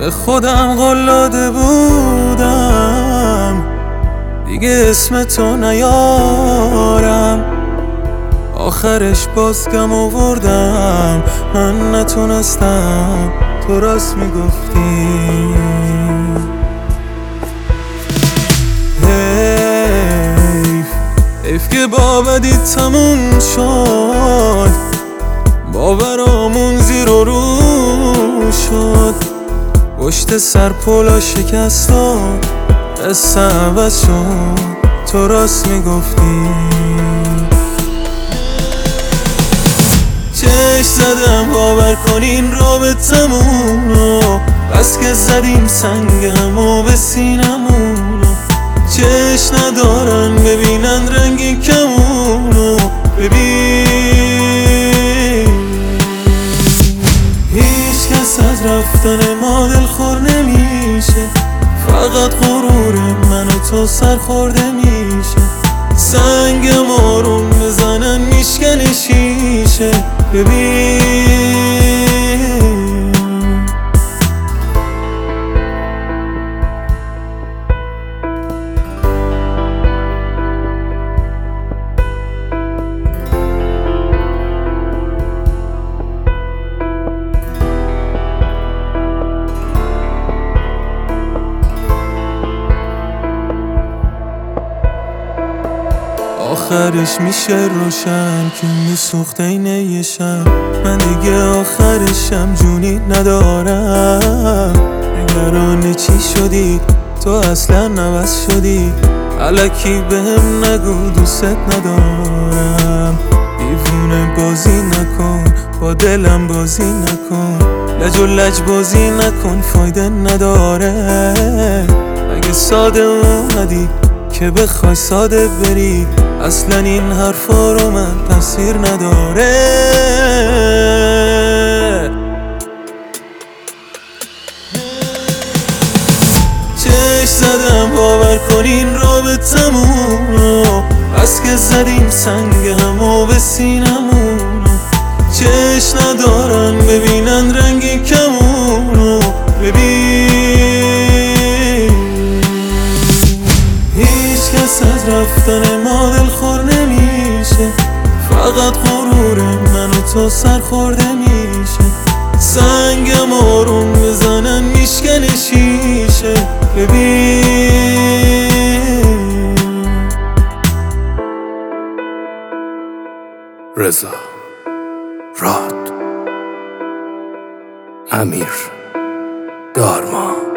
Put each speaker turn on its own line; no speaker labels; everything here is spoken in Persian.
به خودم قول داده بودم دیگه اسم تو نیارم، آخرش باز گم آوردم. من نتونستم، تو راست میگفتی. حیف که با بدی تموم شد، باورامون زیر و رو شد. پشت سر پلا شکستان قصه عوض شد، تو راست میگفتی. چشم زدم باور کن این رابطمونو، بس که زدیم سنگ همو به سینمونو. چشم ندارن ببینن رنگ کمونو، ببین هیچ کس از رفتن ما دلخور نمیشه، فقط غرور من و تو سرخورده میشه. سنگم آروم بزنن میشکنه شیشه، ببین آخرش میشه روشن که میسوخته اینه یه شب. من دیگه آخرشم جونی ندارم. نگران چی شدی تو اصلا نوست شدی، الکی بهم نگو دوست ندارم. دیوونه بازی نکن با دلم بازی نکن، لج و لج بازی نکن فایده نداره. اگه ساده اومدی که بخوای ساده بری، اصلا این حرفا رو من تاثیر نداره. چشم زدم باور کن این رابطمونو، بس که زدیم سنگ همو به سینمونو. چشم ندارن ببینن رنگ کمونو، ببین هیچ کس از رفتن ما دلخور نمیشه، فقط غرور من و تو سرخورده میشه. سنگم آروم بزنن میشکنه شیشه، ببین
رضا راد امیر دارما.